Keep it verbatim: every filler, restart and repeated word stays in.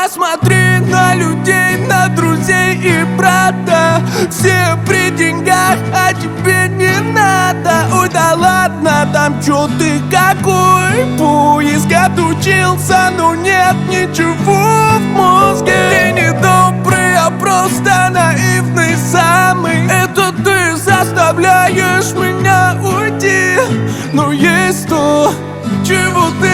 Посмотри на людей, на друзей и брата. Все при деньгах, а тебе не надо. Ой, да ладно, там чё ты какой? Поиск отучился, но нет ничего в мозге. Ты не добрый, а просто наивный самый. Это ты заставляешь меня уйти. Но есть то, чего ты